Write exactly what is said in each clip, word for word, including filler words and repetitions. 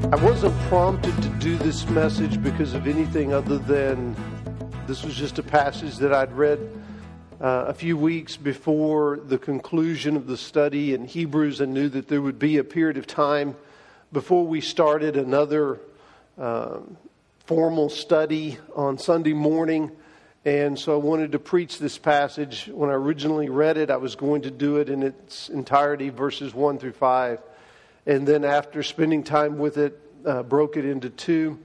I wasn't prompted to do this message because of anything other than this was just a passage that I'd read uh, a few weeks before the conclusion of the study in Hebrews. I knew that there would be a period of time before we started another uh, formal study on Sunday morning. And so I wanted to preach this passage. When I originally read it, I was going to do it in its entirety, verses one through five. And then after spending time with it, uh, broke it into two.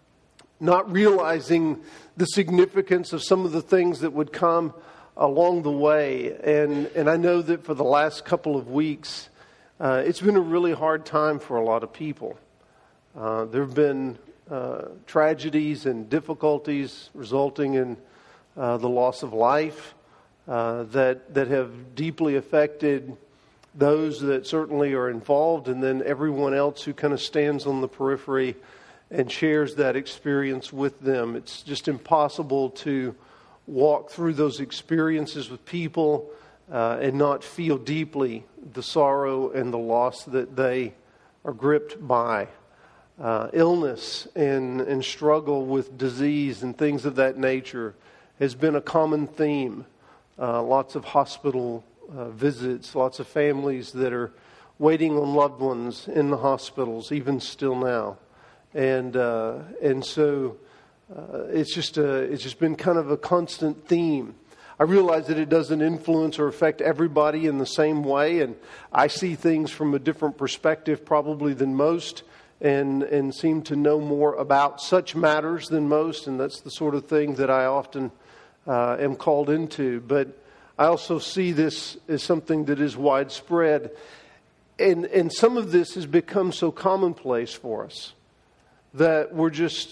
Not realizing the significance of some of the things that would come along the way. And, and I know that for the last couple of weeks, uh, it's been a really hard time for a lot of people. Uh, there have been uh, tragedies and difficulties resulting in uh, the loss of life uh, that that have deeply affected those that certainly are involved, and then everyone else who kind of stands on the periphery and shares that experience with them. It's just impossible to walk through those experiences with people uh, and not feel deeply the sorrow and the loss that they are gripped by. Uh, illness and, and struggle with disease and things of that nature has been a common theme. Uh, lots of hospital uh, visits, lots of families that are waiting on loved ones in the hospitals, even still now. And uh, and so uh, it's just a, it's just been kind of a constant theme. I realize that it doesn't influence or affect everybody in the same way, and I see things from a different perspective probably than most, and and seem to know more about such matters than most, and that's the sort of thing that I often uh, am called into. But I also see this as something that is widespread, and and some of this has become so commonplace for us that we're just,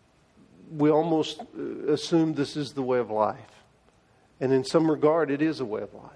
we almost assume this is the way of life. And in some regard, it is a way of life.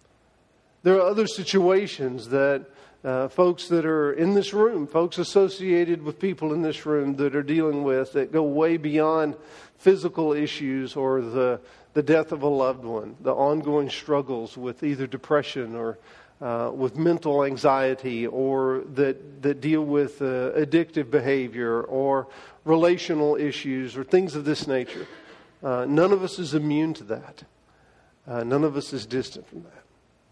There are other situations that uh, folks that are in this room, folks associated with people in this room that are dealing with, that go way beyond physical issues or the, the death of a loved one, the ongoing struggles with either depression or Uh, with mental anxiety, or that, that deal with uh, addictive behavior or relational issues or things of this nature. Uh, none of us is immune to that. Uh, none of us is distant from that.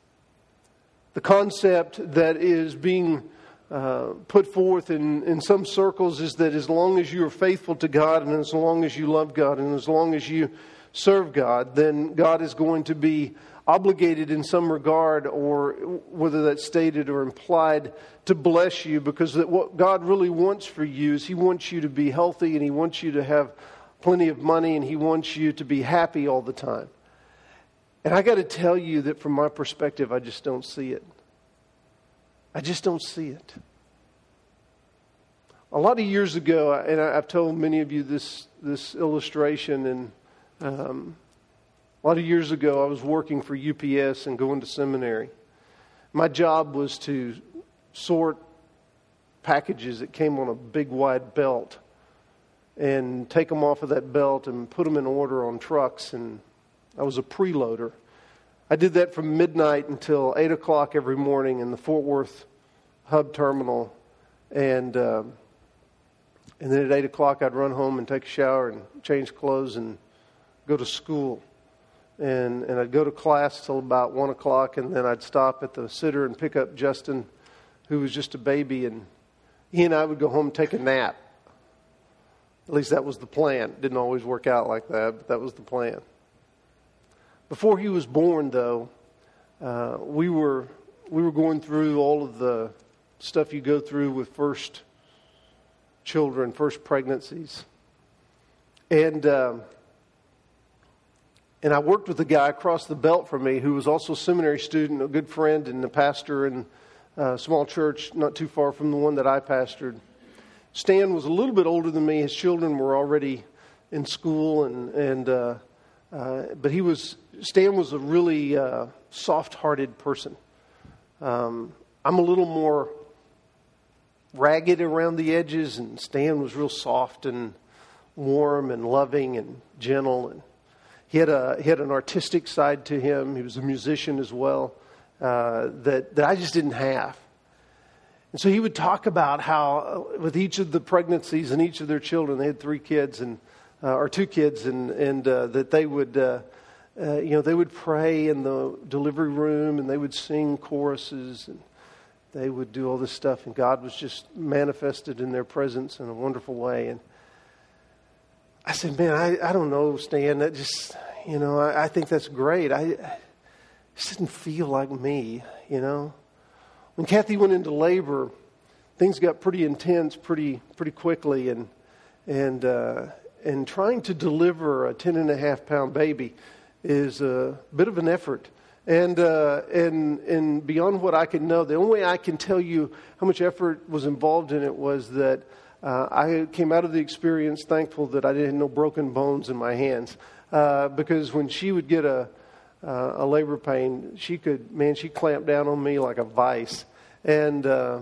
The concept that is being uh, put forth in, in some circles is that as long as you are faithful to God and as long as you love God and as long as you serve God, then God is going to be obligated in some regard, or whether that's stated or implied, to bless you, because that what God really wants for you is He wants you to be healthy, and He wants you to have plenty of money, and He wants you to be happy all the time. And I got to tell you that from my perspective, I just don't see it. I just don't see it. A lot of years ago, and I've told many of you this this illustration, and um, a lot of years ago, I was working for U P S and going to seminary. My job was to sort packages that came on a big wide belt and take them off of that belt and put them in order on trucks. And I was a preloader. I did that from midnight until eight o'clock every morning in the Fort Worth hub terminal. And, uh, and then at eight o'clock, I'd run home and take a shower and change clothes and go to school. And and I'd go to class till about one o'clock, and then I'd stop at the sitter and pick up Justin, who was just a baby, and he and I would go home and take a nap. At least that was the plan. It didn't always work out like that, but that was the plan. Before he was born, though, uh, we were we were going through all of the stuff you go through with first children, first pregnancies, and. Um, And I worked with a guy across the belt from me who was also a seminary student, a good friend, and a pastor in a small church not too far from the one that I pastored. Stan was a little bit older than me. His children were already in school, and and uh, uh, but he was Stan was a really uh, soft-hearted person. Um, I'm a little more ragged around the edges, and Stan was real soft and warm and loving and gentle. And He had a he had an artistic side to him. He was a musician as well, uh, that that I just didn't have. And so he would talk about how uh, with each of the pregnancies and each of their children, they had three kids and uh, or two kids, and and uh, that they would, uh, uh, you know, they would pray in the delivery room, and they would sing choruses, and they would do all this stuff, and God was just manifested in their presence in a wonderful way. And I said, man, I, I don't know, Stan, that just, you know, I, I think that's great. I, I just didn't feel like me, you know. When Kathy went into labor, things got pretty intense pretty pretty quickly, and and uh, and trying to deliver a ten and a half pound baby is a bit of an effort. And uh, and and beyond what I can know, the only way I can tell you how much effort was involved in it was that uh, I came out of the experience thankful that I didn't have no broken bones in my hands, uh, because when she would get a uh, a labor pain, she could man she clamped down on me like a vice, and uh,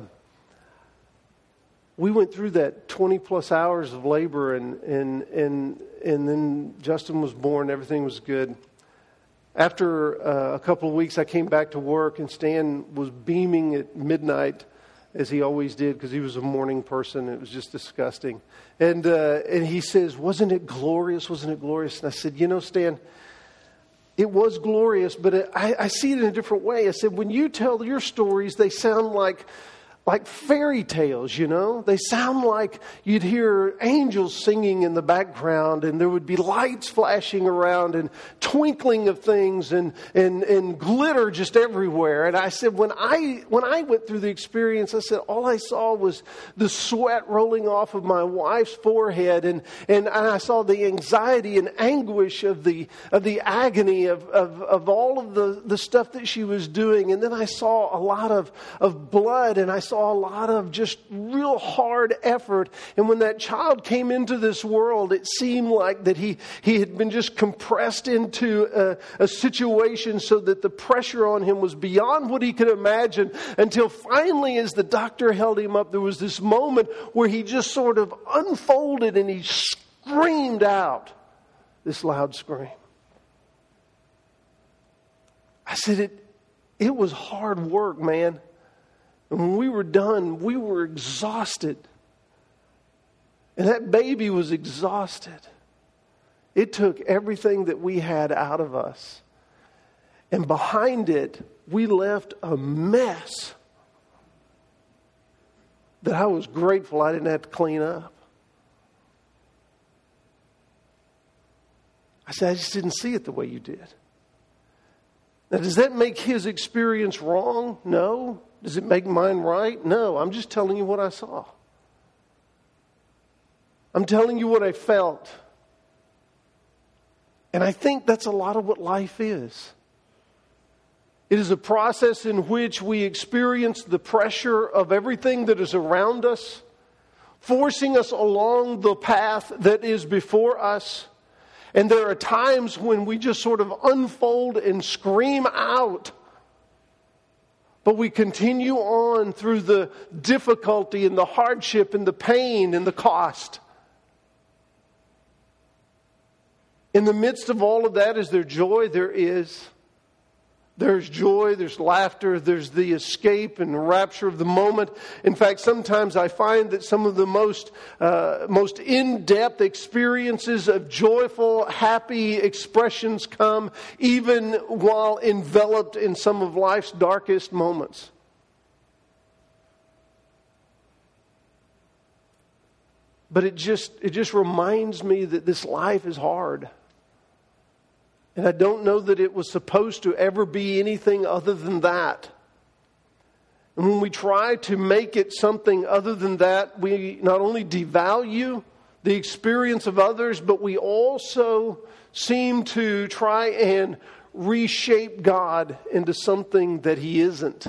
we went through that twenty plus hours of labor, and and and and then Justin was born. Everything was good. After uh, a couple of weeks, I came back to work, and Stan was beaming at midnight, as he always did, because he was a morning person. It was just disgusting. And uh, and he says, wasn't it glorious? Wasn't it glorious? And I said, you know, Stan, it was glorious, but it, I, I see it in a different way. I said, when you tell your stories, they sound like like fairy tales, you know? They sound like you'd hear angels singing in the background, and there would be lights flashing around and twinkling of things and, and, and glitter just everywhere. And I said, when I when I went through the experience, I said, all I saw was the sweat rolling off of my wife's forehead, and, and, and I saw the anxiety and anguish of the of the agony of, of, of all of the, the stuff that she was doing. And then I saw a lot of, of blood, and I saw Saw a lot of just real hard effort. And when that child came into this world, it seemed like that he, he had been just compressed into a, a situation so that the pressure on him was beyond what he could imagine, until finally, as the doctor held him up, there was this moment where he just sort of unfolded and he screamed out this loud scream. I said, it, it was hard work, man. And when we were done, we were exhausted. And that baby was exhausted. It took everything that we had out of us. And behind it, we left a mess that I was grateful I didn't have to clean up. I said, I just didn't see it the way you did. Now, does that make his experience wrong? No. Does it make mine right? No. I'm just telling you what I saw. I'm telling you what I felt. And I think that's a lot of what life is. It is a process in which we experience the pressure of everything that is around us, forcing us along the path that is before us. And there are times when we just sort of unfold and scream out. But we continue on through the difficulty and the hardship and the pain and the cost. In the midst of all of that, is there joy? There is. There's joy, there's laughter, there's the escape and rapture of the moment. In fact, sometimes I find that some of the most uh, most in-depth experiences of joyful, happy expressions come even while enveloped in some of life's darkest moments. But it just it just reminds me that this life is hard. And I don't know that it was supposed to ever be anything other than that. And when we try to make it something other than that, we not only devalue the experience of others, but we also seem to try and reshape God into something that He isn't.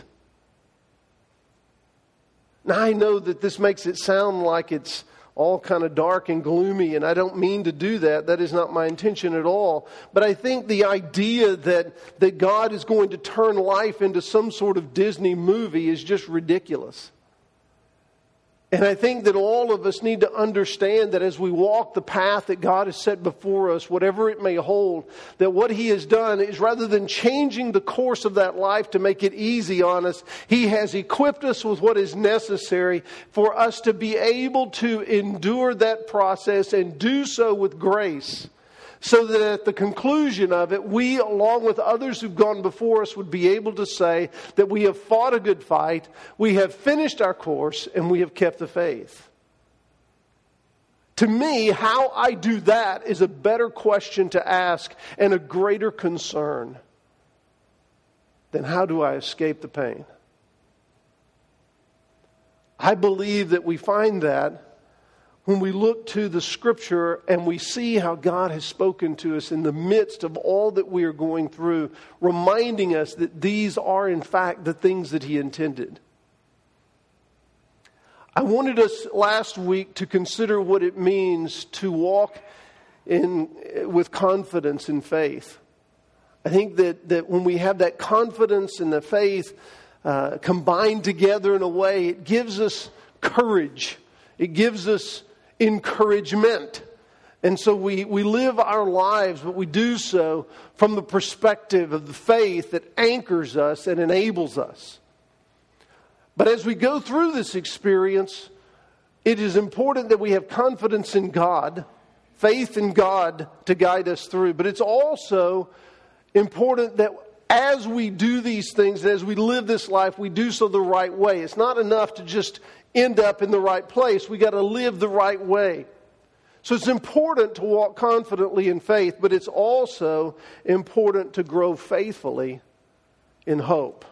Now, I know that this makes it sound like it's all kind of dark and gloomy, and I don't mean to do that. That is not my intention at all. But I think the idea that, that God is going to turn life into some sort of Disney movie is just ridiculous. And I think that all of us need to understand that as we walk the path that God has set before us, whatever it may hold, that what He has done is rather than changing the course of that life to make it easy on us, He has equipped us with what is necessary for us to be able to endure that process and do so with grace. So that at the conclusion of it, we, along with others who've gone before us, would be able to say that we have fought a good fight, we have finished our course, and we have kept the faith. To me, how I do that is a better question to ask and a greater concern than how do I escape the pain. I believe that we find that when we look to the Scripture and we see how God has spoken to us in the midst of all that we are going through, reminding us that these are in fact the things that He intended. I wanted us last week to consider what it means to walk in with confidence and faith. I think that, that when we have that confidence and the faith uh, combined together in a way, it gives us courage. It gives us encouragement. And so we, we live our lives, but we do so from the perspective of the faith that anchors us and enables us. But as we go through this experience, it is important that we have confidence in God, faith in God to guide us through. But it's also important that as we do these things, and as we live this life, we do so the right way. It's not enough to just end up in the right place. We got to live the right way. So it's important to walk confidently in faith, but it's also important to grow faithfully in hope.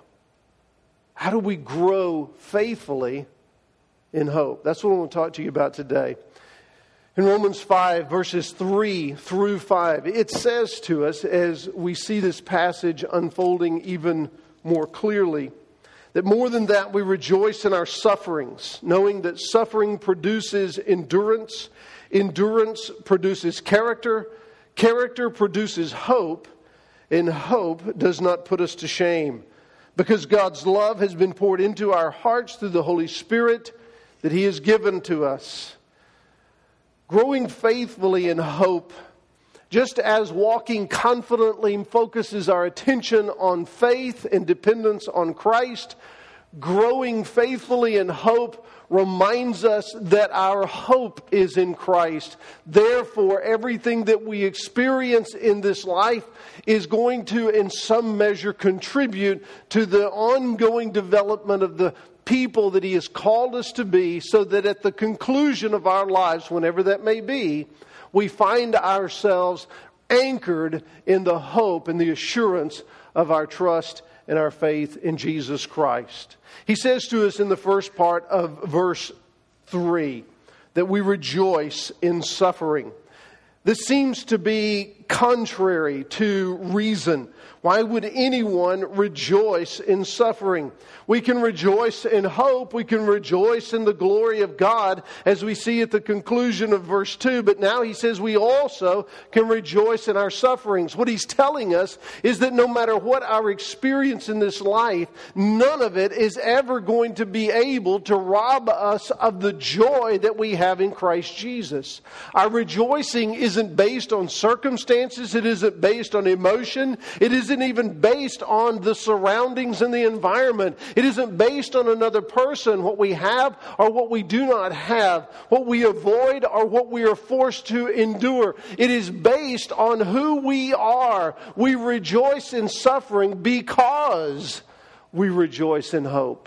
How do we grow faithfully in hope? That's what I want to talk to you about today. In Romans five, verses three through five, it says to us, as we see this passage unfolding even more clearly, that more than that, we rejoice in our sufferings, knowing that suffering produces endurance, endurance produces character, character produces hope, and hope does not put us to shame, because God's love has been poured into our hearts through the Holy Spirit that He has given to us. Growing faithfully in hope, just as walking confidently focuses our attention on faith and dependence on Christ, growing faithfully in hope reminds us that our hope is in Christ. Therefore, everything that we experience in this life is going to, in some measure, contribute to the ongoing development of the people that He has called us to be, so that at the conclusion of our lives, whenever that may be, we find ourselves anchored in the hope and the assurance of our trust and our faith in Jesus Christ. He says to us in the first part of verse three that we rejoice in suffering. This seems to be contrary to reason. Why would anyone rejoice in suffering? We can rejoice in hope. We can rejoice in the glory of God, as we see at the conclusion of verse two. But now he says we also can rejoice in our sufferings. What he's telling us is that no matter what our experience in this life, none of it is ever going to be able to rob us of the joy that we have in Christ Jesus. Our rejoicing isn't based on circumstances. It isn't based on emotion. It isn't even based on the surroundings and the environment. It isn't based on another person, what we have or what we do not have, what we avoid or what we are forced to endure. It is based on who we are. We rejoice in suffering because we rejoice in hope.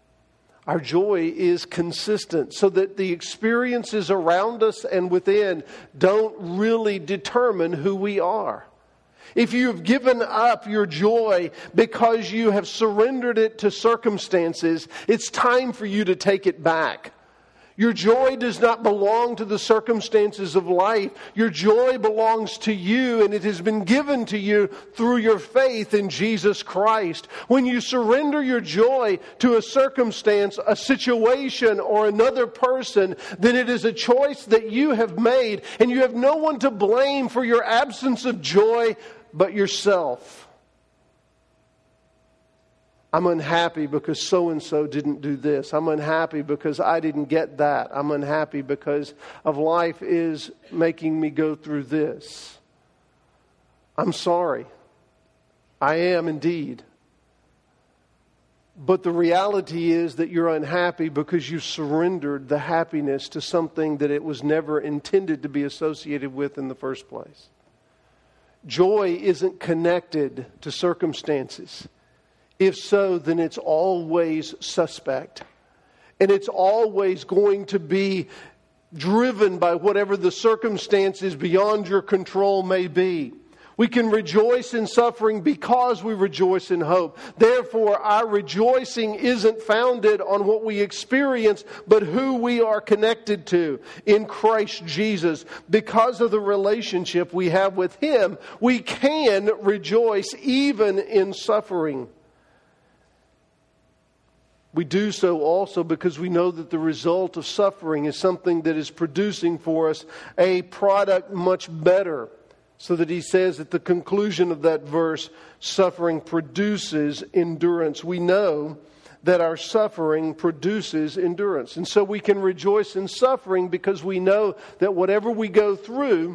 Our joy is consistent, so that the experiences around us and within don't really determine who we are. If you have given up your joy because you have surrendered it to circumstances, it's time for you to take it back. Your joy does not belong to the circumstances of life. Your joy belongs to you, and it has been given to you through your faith in Jesus Christ. When you surrender your joy to a circumstance, a situation, or another person, then it is a choice that you have made, and you have no one to blame for your absence of joy but yourself. I'm unhappy because so-and-so didn't do this. I'm unhappy because I didn't get that. I'm unhappy because of life is making me go through this. I'm sorry. I am indeed. But the reality is that you're unhappy because you surrendered the happiness to something that it was never intended to be associated with in the first place. Joy isn't connected to circumstances. If so, then it's always suspect. And it's always going to be driven by whatever the circumstances beyond your control may be. We can rejoice in suffering because we rejoice in hope. Therefore, our rejoicing isn't founded on what we experience, but who we are connected to in Christ Jesus. Because of the relationship we have with Him, we can rejoice even in suffering. We do so also because we know that the result of suffering is something that is producing for us a product much better. So that he says at the conclusion of that verse, suffering produces endurance. We know that our suffering produces endurance. And so we can rejoice in suffering because we know that whatever we go through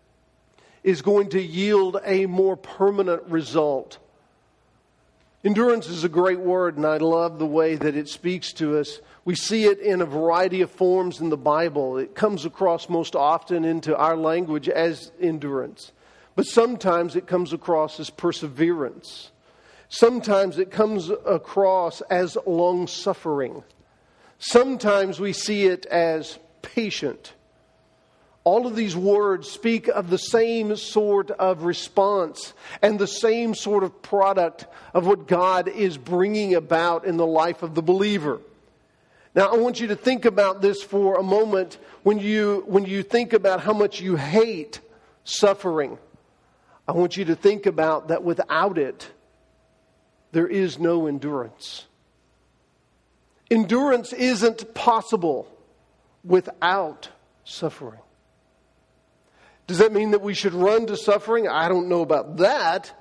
is going to yield a more permanent result. Endurance is a great word, and I love the way that it speaks to us. We see it in a variety of forms in the Bible. It comes across most often into our language as endurance. But sometimes it comes across as perseverance. Sometimes it comes across as long-suffering. Sometimes we see it as patient. All of these words speak of the same sort of response and the same sort of product of what God is bringing about in the life of the believer. Now, I want you to think about this for a moment when you, when you think about how much you hate suffering. I want you to think about that without it, there is no endurance. Endurance isn't possible without suffering. Does that mean that we should run to suffering? I don't know about that.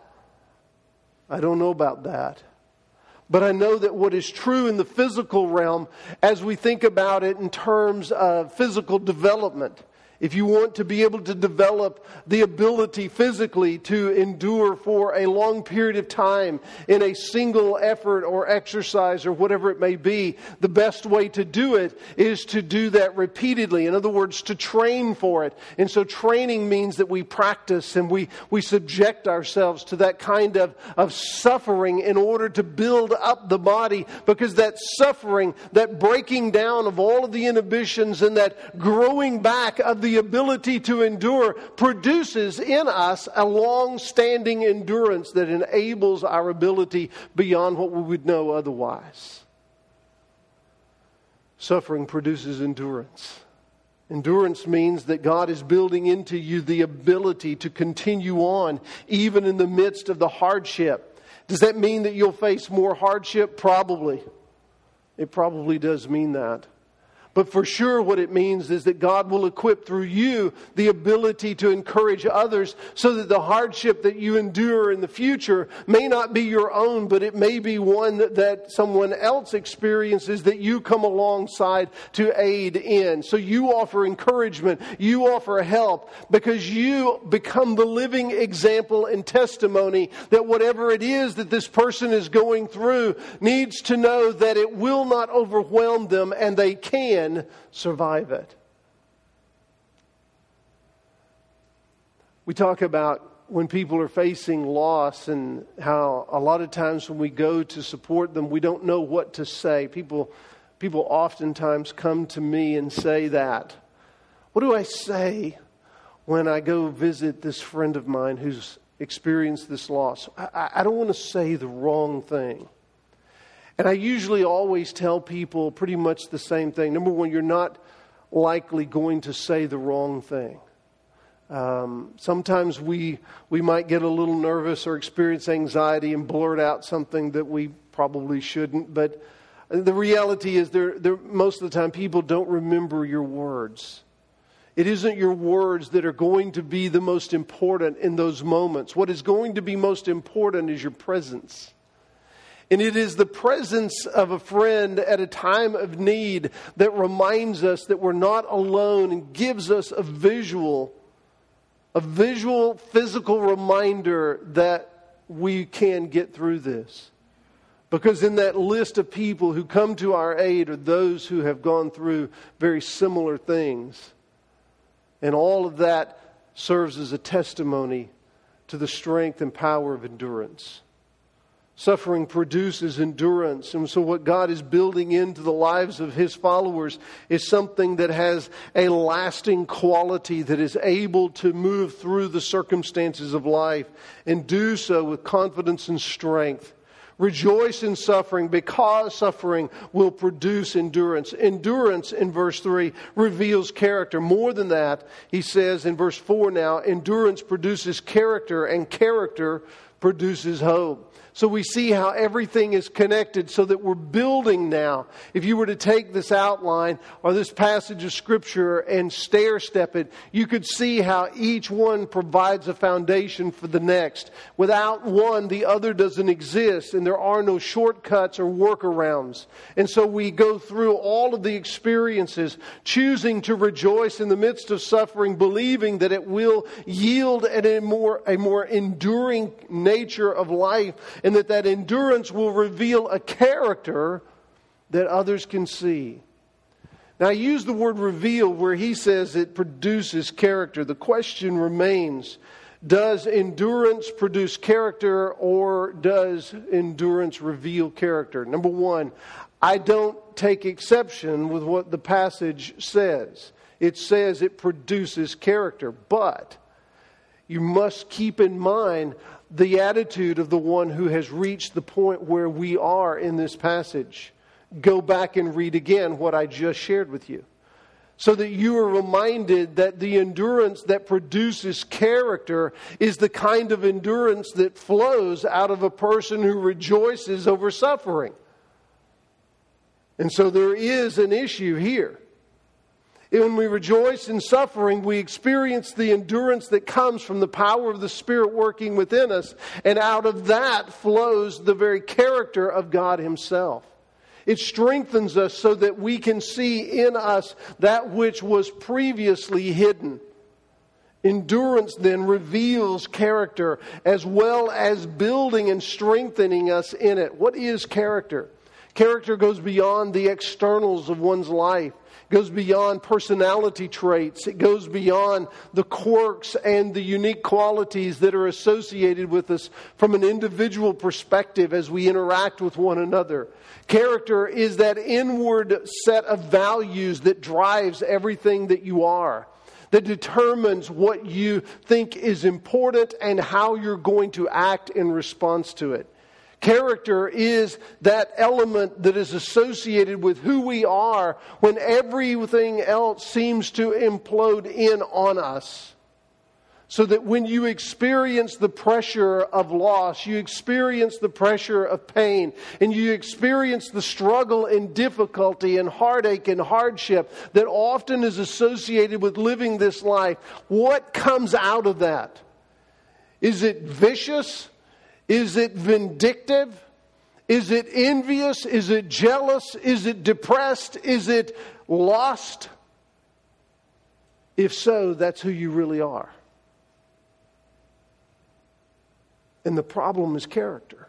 I don't know about that. But I know that what is true in the physical realm, as we think about it in terms of physical development, if you want to be able to develop the ability physically to endure for a long period of time in a single effort or exercise or whatever it may be, the best way to do it is to do that repeatedly. In other words, to train for it. And so training means that we practice and we, we subject ourselves to that kind of, of suffering in order to build up the body, because that suffering, that breaking down of all of the inhibitions and that growing back of the The ability to endure produces in us a long-standing endurance that enables our ability beyond what we would know otherwise. Suffering produces endurance. Endurance means that God is building into you the ability to continue on even in the midst of the hardship. Does that mean that you'll face more hardship? Probably. It probably does mean that. But for sure what it means is that God will equip through you the ability to encourage others so that the hardship that you endure in the future may not be your own, but it may be one that, that someone else experiences that you come alongside to aid in. So you offer encouragement, you offer help, because you become the living example and testimony that whatever it is that this person is going through needs to know that it will not overwhelm them and they can survive it. We talk about when people are facing loss and how a lot of times when we go to support them, we don't know what to say. People, people oftentimes come to me and say that. What do I say when I go visit this friend of mine who's experienced this loss? I, I don't want to say the wrong thing. And I usually always tell people pretty much the same thing. Number one, you're not likely going to say the wrong thing. Um, sometimes we we might get a little nervous or experience anxiety and blurt out something that we probably shouldn't. But the reality is, they're, they're, most of the time, people don't remember your words. It isn't your words that are going to be the most important in those moments. What is going to be most important is your presence. And it is the presence of a friend at a time of need that reminds us that we're not alone and gives us a visual, a visual, physical reminder that we can get through this. Because in that list of people who come to our aid are those who have gone through very similar things. And all of that serves as a testimony to the strength and power of endurance. Suffering produces endurance. And so what God is building into the lives of His followers is something that has a lasting quality, that is able to move through the circumstances of life and do so with confidence and strength. Rejoice in suffering, because suffering will produce endurance. Endurance, in verse three, reveals character. More than that, he says in verse four now, endurance produces character, and character produces hope. So we see how everything is connected, so that we're building now. If you were to take this outline or this passage of Scripture and stair-step it, you could see how each one provides a foundation for the next. Without one, the other doesn't exist, and there are no shortcuts or workarounds. And so we go through all of the experiences, choosing to rejoice in the midst of suffering, believing that it will yield a more, a more enduring nature of life, and that that endurance will reveal a character that others can see. Now, I use the word reveal where he says it produces character. The question remains, does endurance produce character, or does endurance reveal character? Number one, I don't take exception with what the passage says. It says it produces character, but you must keep in mind the attitude of the one who has reached the point where we are in this passage. Go back and read again what I just shared with you, so that you are reminded that the endurance that produces character is the kind of endurance that flows out of a person who rejoices over suffering. And so there is an issue here. When we rejoice in suffering, we experience the endurance that comes from the power of the Spirit working within us. And out of that flows the very character of God Himself. It strengthens us so that we can see in us that which was previously hidden. Endurance then reveals character, as well as building and strengthening us in it. What is character? Character goes beyond the externals of one's life. Goes beyond personality traits. It goes beyond the quirks and the unique qualities that are associated with us from an individual perspective as we interact with one another. Character is that inward set of values that drives everything that you are, that determines what you think is important and how you're going to act in response to it. Character is that element that is associated with who we are when everything else seems to implode in on us. So that when you experience the pressure of loss, you experience the pressure of pain, and you experience the struggle and difficulty and heartache and hardship that often is associated with living this life, what comes out of that? Is it vicious? Is it vindictive? Is it envious? Is it jealous? Is it depressed? Is it lost? If so, that's who you really are. And the problem is character.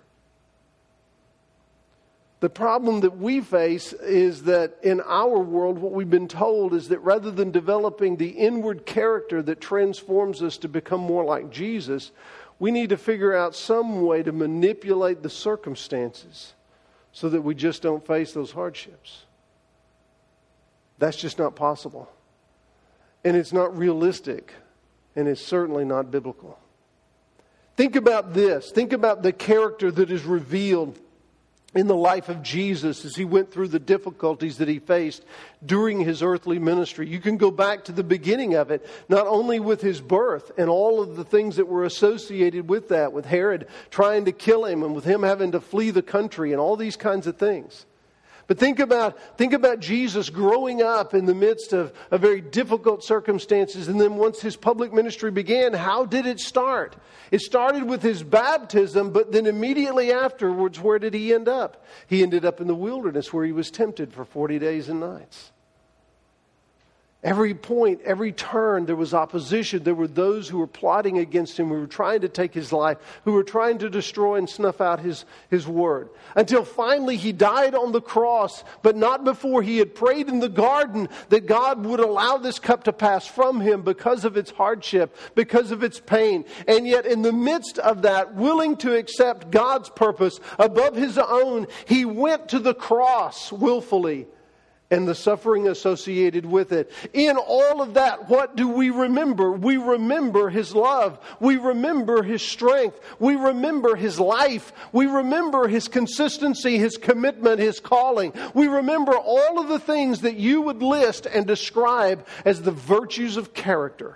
The problem that we face is that in our world, what we've been told is that rather than developing the inward character that transforms us to become more like Jesus, we need to figure out some way to manipulate the circumstances so that we just don't face those hardships. That's just not possible. And it's not realistic. And it's certainly not biblical. Think about this. Think about the character that is revealed in the life of Jesus as he went through the difficulties that he faced during his earthly ministry. You can go back to the beginning of it, not only with his birth and all of the things that were associated with that, with Herod trying to kill him and with him having to flee the country and all these kinds of things. But think about, think about Jesus growing up in the midst of, of very difficult circumstances. And then once his public ministry began, how did it start? It started with his baptism, but then immediately afterwards, where did he end up? He ended up in the wilderness where he was tempted for forty days and nights. Every point, every turn, there was opposition. There were those who were plotting against him, who were trying to take his life, who were trying to destroy and snuff out his, his word. Until finally he died on the cross, but not before he had prayed in the garden that God would allow this cup to pass from him because of its hardship, because of its pain. And yet in the midst of that, willing to accept God's purpose above his own, he went to the cross willfully. And the suffering associated with it. In all of that, what do we remember? We remember his love. We remember his strength. We remember his life. We remember his consistency, his commitment, his calling. We remember all of the things that you would list and describe as the virtues of character.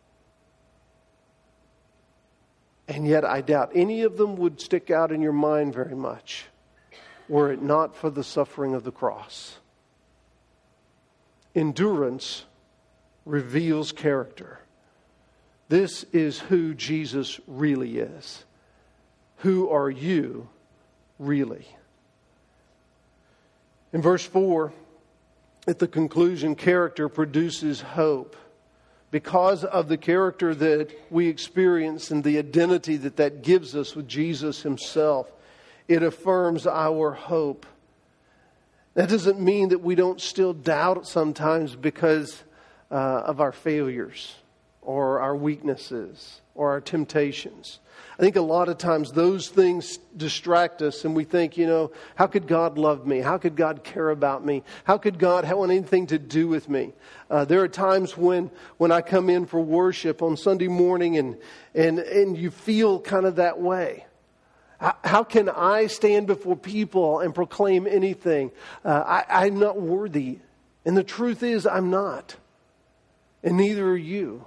And yet I doubt any of them would stick out in your mind very much were it not for the suffering of the cross. Endurance reveals character. This is who Jesus really is. Who are you really? In verse four, at the conclusion, character produces hope. Because of the character that we experience and the identity that that gives us with Jesus himself, it affirms our hope. That doesn't mean that we don't still doubt sometimes because uh, of our failures or our weaknesses or our temptations. I think a lot of times those things distract us and we think, you know, how could God love me? How could God care about me? How could God have anything to do with me? Uh, there are times when, when I come in for worship on Sunday morning and, and, and you feel kind of that way. How can I stand before people and proclaim anything? Uh, I, I'm not worthy. And the truth is, I'm not. And neither are you.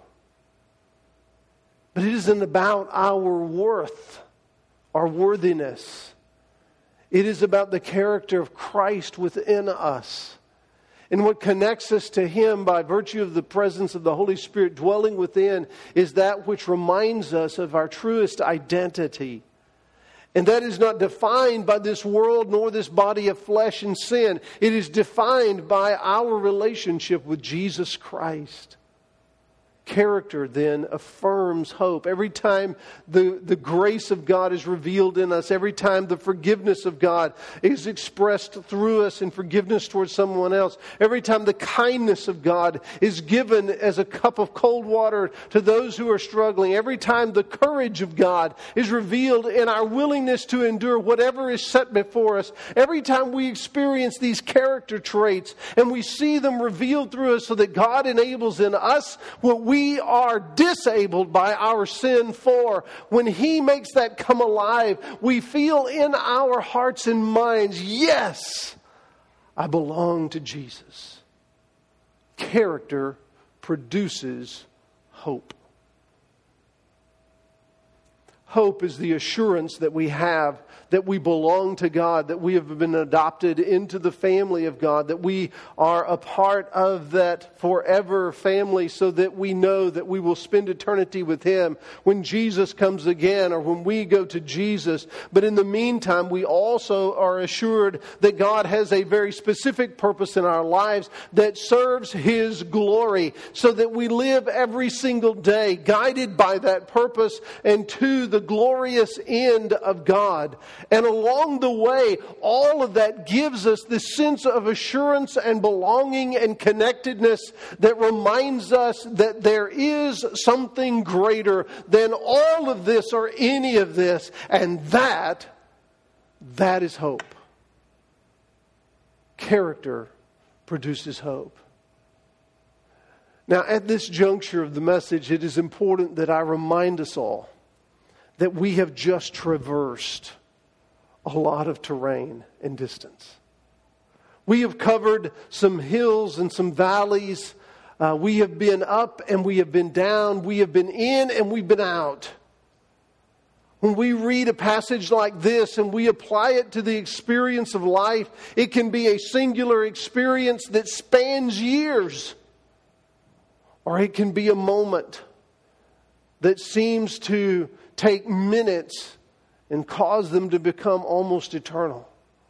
But it isn't about our worth, our worthiness. It is about the character of Christ within us. And what connects us to him by virtue of the presence of the Holy Spirit dwelling within is that which reminds us of our truest identity. And that is not defined by this world nor this body of flesh and sin. It is defined by our relationship with Jesus Christ. Character then affirms hope. Every time the, the grace of God is revealed in us, every time the forgiveness of God is expressed through us in forgiveness towards someone else, every time the kindness of God is given as a cup of cold water to those who are struggling, every time the courage of God is revealed in our willingness to endure whatever is set before us, every time we experience these character traits and we see them revealed through us so that God enables in us what we We are disabled by our sin for. When he makes that come alive, we feel in our hearts and minds, yes, I belong to Jesus. Character produces hope. Hope is the assurance that we have that we belong to God, that we have been adopted into the family of God, that we are a part of that forever family so that we know that we will spend eternity with him when Jesus comes again or when we go to Jesus. But in the meantime, we also are assured that God has a very specific purpose in our lives that serves his glory so that we live every single day guided by that purpose and to the glorious end of God. And along the way, all of that gives us this sense of assurance and belonging and connectedness that reminds us that there is something greater than all of this or any of this. And that, that is hope. Character produces hope. Now, at this juncture of the message, it is important that I remind us all that we have just traversed a lot of terrain and distance. We have covered some hills and some valleys. Uh, we have been up and we have been down. We have been in and we've been out. When we read a passage like this and we apply it to the experience of life, it can be a singular experience that spans years. Or it can be a moment that seems to take minutes and cause them to become almost eternal.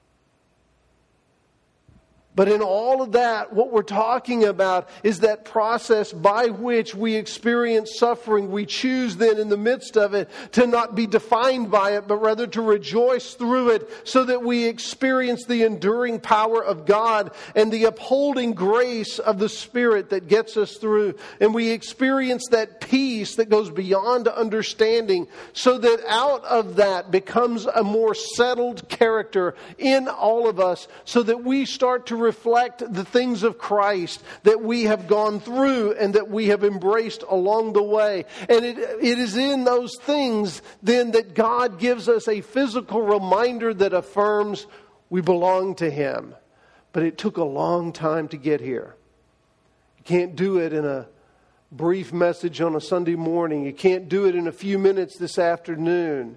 But in all of that, what we're talking about is that process by which we experience suffering. We choose then in the midst of it to not be defined by it, but rather to rejoice through it so that we experience the enduring power of God and the upholding grace of the Spirit that gets us through. And we experience that peace that goes beyond understanding so that out of that becomes a more settled character in all of us so that we start to reflect the things of Christ that we have gone through and that we have embraced along the way. And it, it is in those things then that God gives us a physical reminder that affirms we belong to Him. But it took a long time to get here. You can't do it in a brief message on a Sunday morning. You can't do it in a few minutes this afternoon.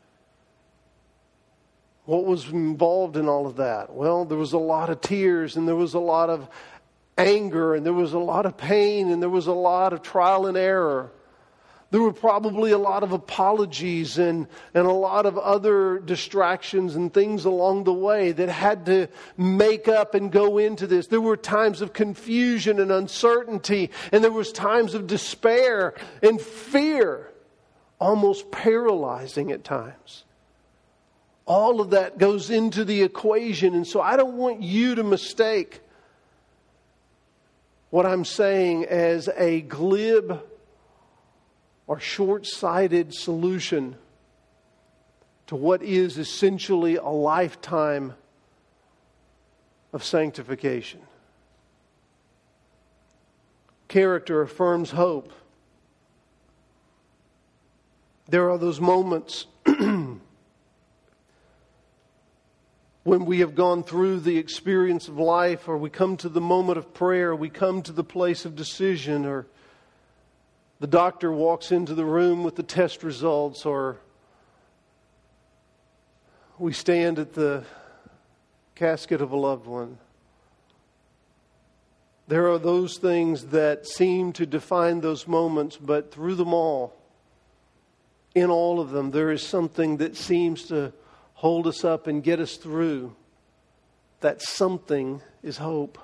What was involved in all of that? Well, there was a lot of tears and there was a lot of anger and there was a lot of pain and there was a lot of trial and error. There were probably a lot of apologies and, and a lot of other distractions and things along the way that had to make up and go into this. There were times of confusion and uncertainty, and there was times of despair and fear, almost paralyzing at times. All of that goes into the equation. And so I don't want you to mistake what I'm saying as a glib or short-sighted solution to what is essentially a lifetime of sanctification. Character affirms hope. There are those moments when we have gone through the experience of life, or we come to the moment of prayer, we come to the place of decision, or the doctor walks into the room with the test results, or we stand at the casket of a loved one. There are those things that seem to define those moments, but through them all, in all of them, there is something that seems to hold us up and get us through. That something is hope.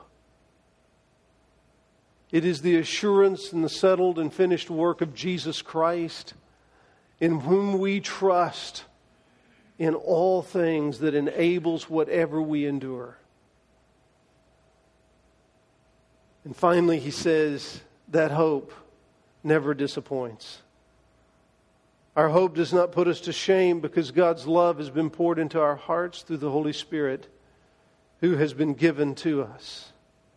It is the assurance and the settled and finished work of Jesus Christ, in whom we trust in all things, that enables whatever we endure. And finally, he says that hope never disappoints. Our hope does not put us to shame, because God's love has been poured into our hearts through the Holy Spirit who has been given to us.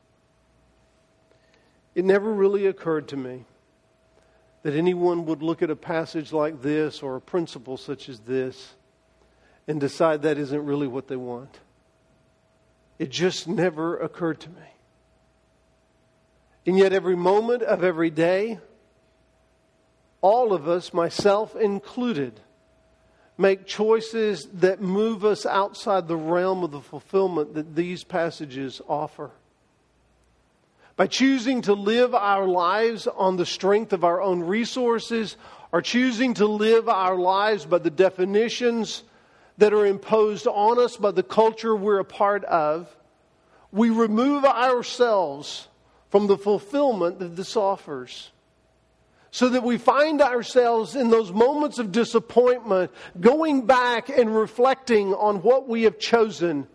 It never really occurred to me that anyone would look at a passage like this or a principle such as this and decide that isn't really what they want. It just never occurred to me. And yet every moment of every day, all of us, myself included, make choices that move us outside the realm of the fulfillment that these passages offer. By choosing to live our lives on the strength of our own resources, or choosing to live our lives by the definitions that are imposed on us by the culture we're a part of, we remove ourselves from the fulfillment that this offers. So that we find ourselves in those moments of disappointment, going back and reflecting on what we have chosen,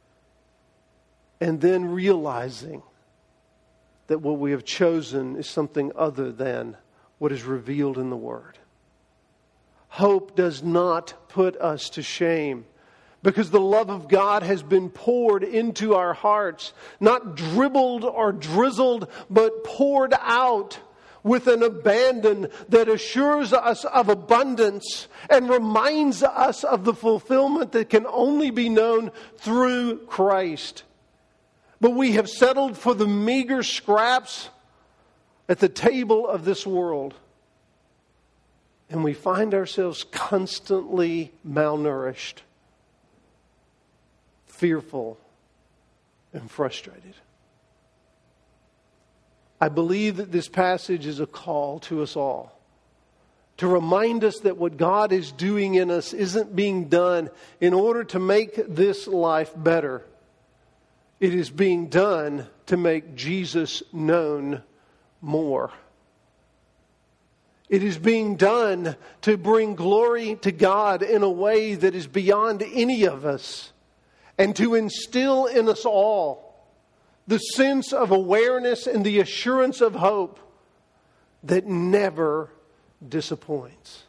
and then realizing that what we have chosen is something other than what is revealed in the Word. Hope does not put us to shame, because the love of God has been poured into our hearts, not dribbled or drizzled, but poured out with an abandon that assures us of abundance and reminds us of the fulfillment that can only be known through Christ. But we have settled for the meager scraps at the table of this world. and we find ourselves constantly malnourished, fearful, and frustrated. I believe that this passage is a call to us all to remind us that what God is doing in us isn't being done in order to make this life better. It is being done to make Jesus known more. It is being done to bring glory to God in a way that is beyond any of us, and to instill in us all the sense of awareness and the assurance of hope that never disappoints.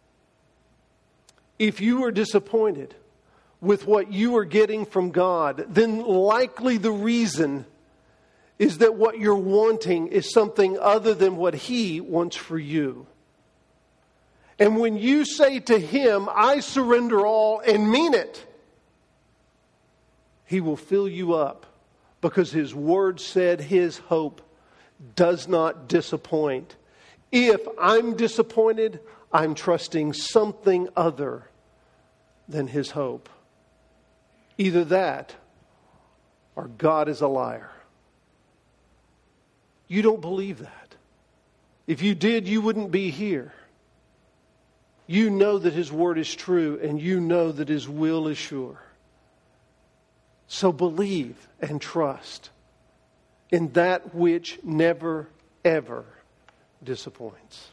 If you are disappointed with what you are getting from God, then likely the reason is that what you're wanting is something other than what He wants for you. And when you say to Him, I surrender all, and mean it, He will fill you up, because His Word said His hope does not disappoint. If I'm disappointed, I'm trusting something other than His hope. Either that, or God is a liar. You don't believe that. If you did, you wouldn't be here. You know that His Word is true, and you know that His will is sure. So believe and trust in that which never, ever disappoints.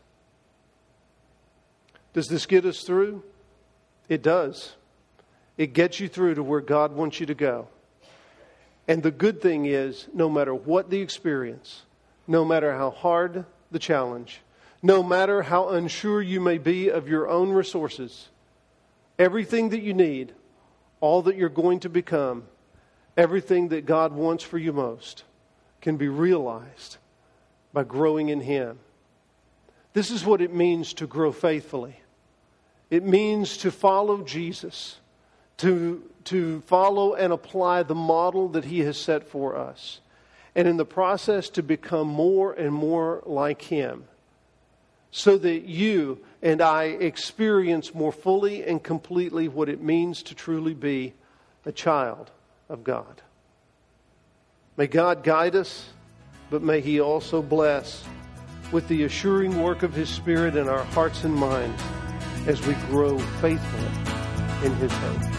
Does this get us through? It does. It gets you through to where God wants you to go. And the good thing is, no matter what the experience, no matter how hard the challenge, no matter how unsure you may be of your own resources, everything that you need, all that you're going to become, everything that God wants for you most, can be realized by growing in Him. This is what it means to grow faithfully. It means to follow Jesus, to, to follow and apply the model that He has set for us, and in the process to become more and more like Him, so that you and I experience more fully and completely what it means to truly be a child of God. May God guide us, but may He also bless with the assuring work of His Spirit in our hearts and minds as we grow faithfully in His hope.